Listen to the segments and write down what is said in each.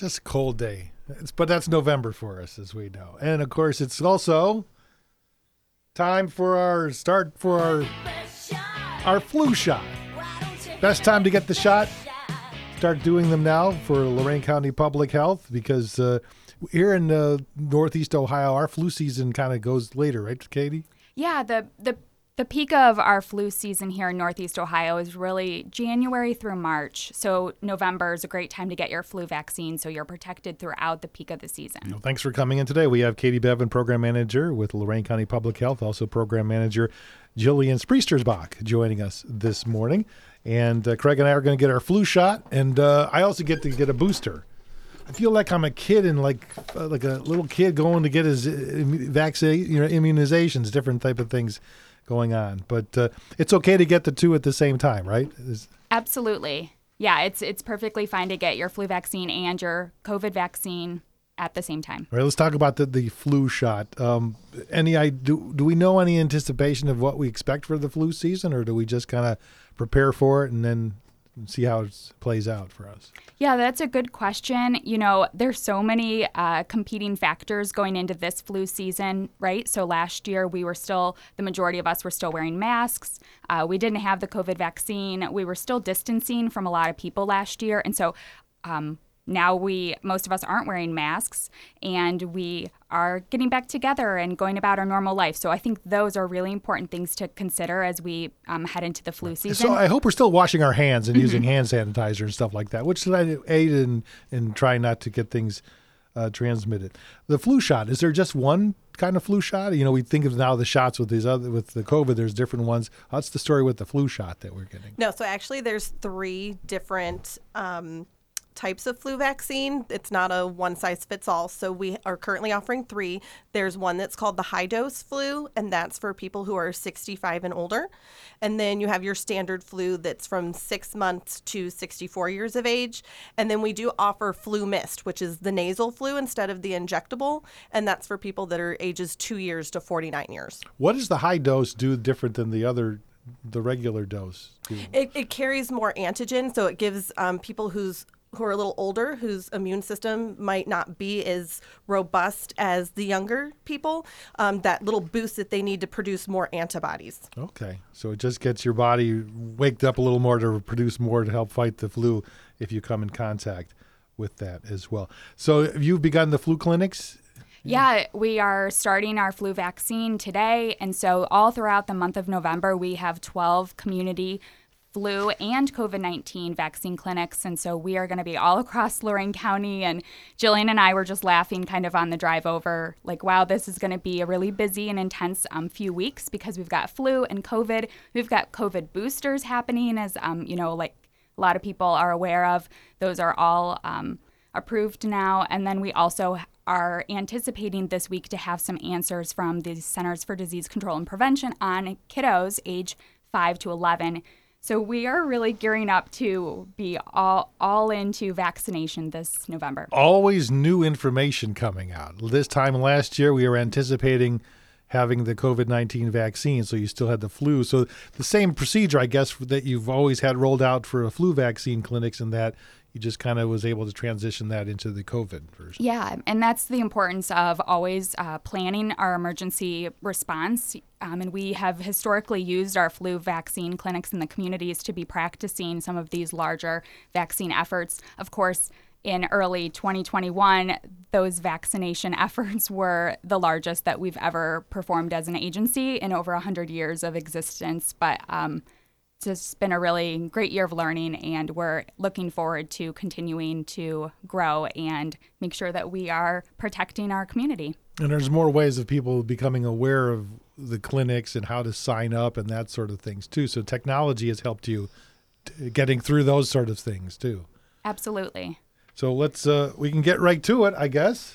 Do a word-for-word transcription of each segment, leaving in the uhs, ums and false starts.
just a cold day. It's, but that's November for us, as we know. And, of course, it's also time for our start for our, our flu shot. Best time to get the shot. Start doing them now for Lorain County Public Health because uh, here in uh, Northeast Ohio, our flu season kind of goes later, right, Katie? Yeah, the the The peak of our flu season here in Northeast Ohio is really January through March. So November is a great time to get your flu vaccine so you're protected throughout the peak of the season. Well, thanks for coming in today. We have Katie Bevan, Program Manager with Lorain County Public Health, also Program Manager Jillian Spriestersbach joining us this morning. And uh, Craig and I are going to get our flu shot, and uh, I also get to get a booster. I feel like I'm a kid and like uh, like a little kid going to get his uh, vaccine, you know, immunizations, different type of things going on, but uh, it's okay to get the two at the same time, right? Is- Absolutely. Yeah, it's it's perfectly fine to get your flu vaccine and your COVID vaccine at the same time. All right, let's talk about the, the flu shot. Um, any I do do we know any anticipation of what we expect for the flu season, or do we just kind of prepare for it and then see how it plays out for us? Yeah, that's a good question. You know, there's so many uh, competing factors going into this flu season, right? So last year we were still, the majority of us were still wearing masks. Uh, we didn't have the COVID vaccine. We were still distancing from a lot of people last year. And so um, now we, most of us aren't wearing masks, and we are getting back together and going about our normal life. So I think those are really important things to consider as we um, head into the flu season. So I hope we're still washing our hands and mm-hmm. using hand sanitizer and stuff like that, which I aid in, in trying not to get things uh, transmitted. The flu shot, is there just one kind of flu shot? You know, we think of now the shots with these other, with the COVID, there's different ones. What's the story with the flu shot that we're getting? No, so actually there's three different um types of flu vaccine. It's not a one size fits all. So we are currently offering three. There's one that's called the high dose flu, and that's for people who are sixty-five and older. And then you have your standard flu that's from six months to sixty-four years of age. And then we do offer flu mist, which is the nasal flu instead of the injectable. And that's for people that are ages two years to forty-nine years. What does the high dose do different than the other, the regular dose? It, it carries more antigen. So it gives um, people who's who are a little older, whose immune system might not be as robust as the younger people, um, that little boost that they need to produce more antibodies. Okay. So it just gets your body waked up a little more to produce more to help fight the flu if you come in contact with that as well. So have you begun the flu clinics? Yeah, we are starting our flu vaccine today. And so all throughout the month of November, we have twelve community flu and COVID nineteen vaccine clinics. And so we are going to be all across Lorain County. And Jillian and I were just laughing kind of on the drive over, like, wow, this is going to be a really busy and intense um, few weeks because we've got flu and COVID. We've got COVID boosters happening, as, um, you know, like a lot of people are aware of. Those are all um, approved now. And then we also are anticipating this week to have some answers from the Centers for Disease Control and Prevention on kiddos age five to eleven. So we are really gearing up to be all all into vaccination this November. Always new information coming out. This time last year, we were anticipating having the COVID nineteen vaccine, so you still had the flu. So the same procedure, I guess, that you've always had rolled out for a flu vaccine clinics, and that you just kind of was able to transition that into the COVID version. Yeah, and that's the importance of always uh, planning our emergency response. Um, and we have historically used our flu vaccine clinics in the communities to be practicing some of these larger vaccine efforts. Of course, in early twenty twenty-one, those vaccination efforts were the largest that we've ever performed as an agency in over one hundred years of existence. But um, it's just been a really great year of learning, and we're looking forward to continuing to grow and make sure that we are protecting our community. And there's more ways of people becoming aware of the clinics and how to sign up and that sort of things too. So technology has helped you t- getting through those sort of things too. Absolutely. So let's, uh, we can get right to it, I guess.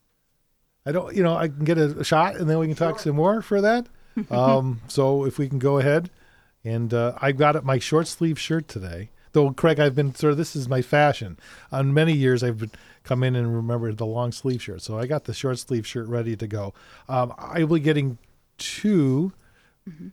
I don't, you know, I can get a, a shot and then we can talk sure. some more for that. um, so if we can go ahead. And uh, I've got my short sleeve shirt today. Though, Craig, I've been sort of, this is my fashion. On many years, I've been, come in and remember the long sleeve shirt. So I got the short sleeve shirt ready to go. Um, I will be getting two, mm-hmm.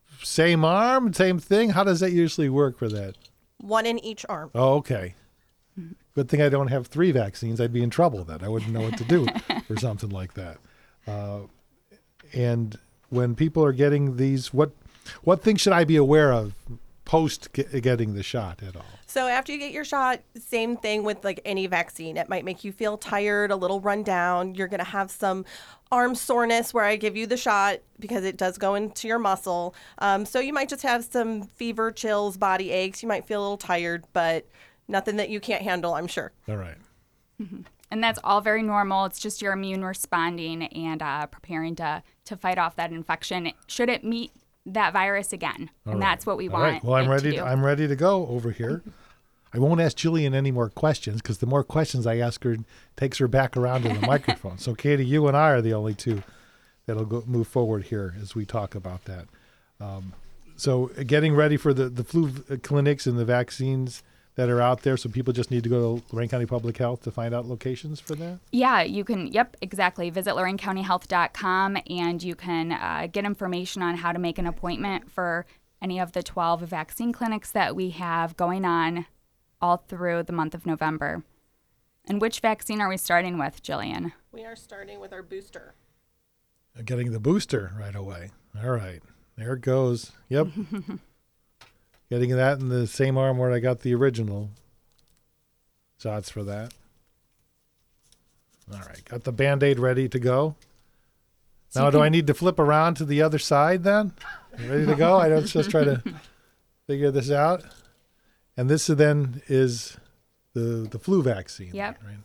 same arm, same thing. How does that usually work for that? One in each arm. Oh, okay. Good thing I don't have three vaccines. I'd be in trouble then. I wouldn't know what to do for something like that. Uh, and when people are getting these, what what things should I be aware of post get, getting the shot at all? So after you get your shot, same thing with like any vaccine. It might make you feel tired, a little run down. You're going to have some arm soreness where I give you the shot because it does go into your muscle. Um, so you might just have some fever, chills, body aches. You might feel a little tired, but nothing that you can't handle, I'm sure. All right. Mm-hmm. And that's all very normal. It's just your immune responding and uh, preparing to, to fight off that infection should it meet that virus again. All and right. that's what we All want. right. Well, I'm it ready. To To do. I'm ready to go over here. I won't ask Jillian any more questions because the more questions I ask her takes her back around to the microphone. So, Katie, you and I are the only two that'll go, move forward here as we talk about that. Um, so, uh, getting ready for the, the flu v- clinics and the vaccines that are out there. So, people just need to go to Lorain County Public Health to find out locations for that? Yeah, you can, yep, exactly. Visit Lorain County Health dot com and you can uh, get information on how to make an appointment for any of the twelve vaccine clinics that we have going on all through the month of November. And which vaccine are we starting with, Jillian? We are starting with our booster. Getting the booster right away. All right. There it goes. Yep. Getting that in the same arm where I got the original shots for that. All right. Got the Band-Aid ready to go. So Now, you do can- I need to flip around to the other side then? Ready to go? I don't just try to figure this out. And this then is the the flu vaccine. Yep. Right?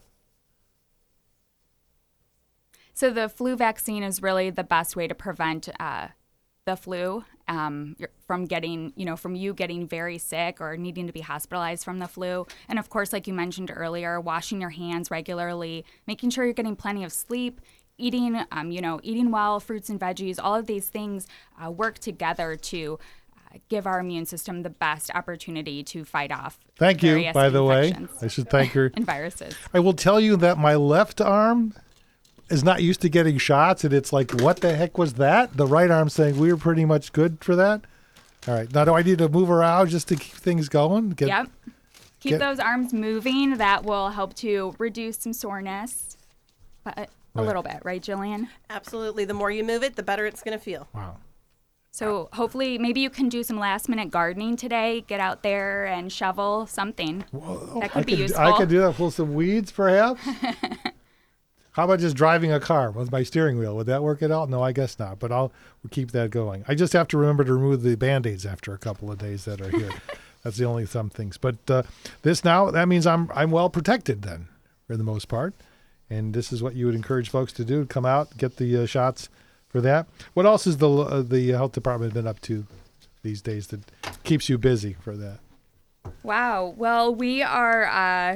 So the flu vaccine is really the best way to prevent uh, the flu um, you're- from getting, you know, from you getting very sick or needing to be hospitalized from the flu. And of course, like you mentioned earlier, washing your hands regularly, making sure you're getting plenty of sleep, eating, um, you know, eating well, fruits and veggies. All of these things uh, work together to uh, give our immune system the best opportunity to fight off. Thank you, various by the way. infections I should thank her. and viruses. I will tell you that my left arm is not used to getting shots, and it's like, what the heck was that? The right arm saying we were pretty much good for that. All right. Now, do I need to move around just to keep things going? Get, Yep. Keep get- those arms moving. That will help to reduce some soreness, but a Right. little bit, right, Jillian? Absolutely. The more you move it, the better it's going to feel. Wow. So hopefully, maybe you can do some last minute gardening today. Get out there and shovel something. That could I be could, useful. I could do that. Pull some weeds, perhaps. How about just driving a car with my steering wheel? Would that work at all? No, I guess not. But I'll we'll keep that going. I just have to remember to remove the Band-Aids after a couple of days that are here. That's the only some things. But uh, this now, that means I'm I'm well protected then, for the most part. And this is what you would encourage folks to do: come out, get the uh, shots for that. What else has the uh, the health department been up to these days that keeps you busy for that? Wow. Well, we are, uh,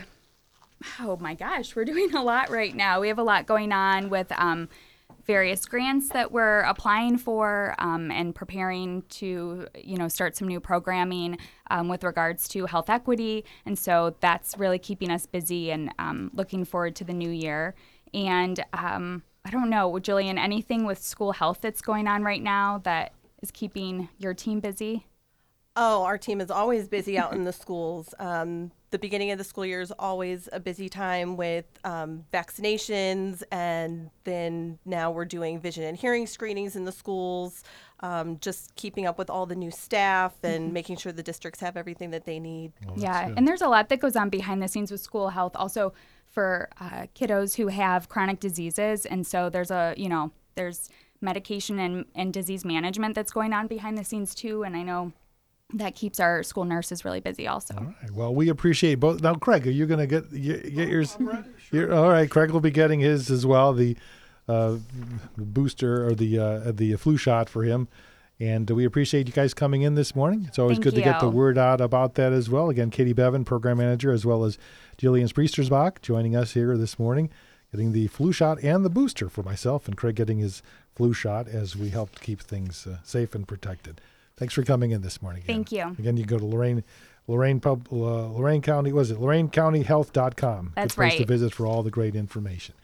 oh my gosh, we're doing a lot right now. We have a lot going on with um, various grants that we're applying for um, and preparing to, you know, start some new programming um, with regards to health equity. And so that's really keeping us busy and um, looking forward to the new year. And um, I don't know, Jillian, anything with school health that's going on right now that is keeping your team busy? Oh, our team is always busy out in the schools. Um, the beginning of the school year is always a busy time with um, vaccinations, and then now we're doing vision and hearing screenings in the schools, um, just keeping up with all the new staff and making sure the districts have everything that they need. Well, that's Yeah, good. and there's a lot that goes on behind the scenes with school health, also for uh, kiddos who have chronic diseases. And so there's a, you know, there's medication and, and disease management that's going on behind the scenes too. And I know that keeps our school nurses really busy also. All right. Well, we appreciate both. Now, Craig, are you going to get get get yours? You're, all right. Craig will be getting his as well. The uh, booster or the uh, the flu shot for him. And we appreciate you guys coming in this morning. It's always Thank good to get the you. word out about that as well. Again, Katie Bevan, program manager, as well as Jillian Spriestersbach joining us here this morning, getting the flu shot and the booster for myself, and Craig getting his flu shot as we help keep things uh, safe and protected. Thanks for coming in this morning. Again. Thank you. Again, you go to Lorain, Lorain Pub, uh, Lorain County. Was it Lorain County Health dot com? That's Good place to right. visit for all the great information.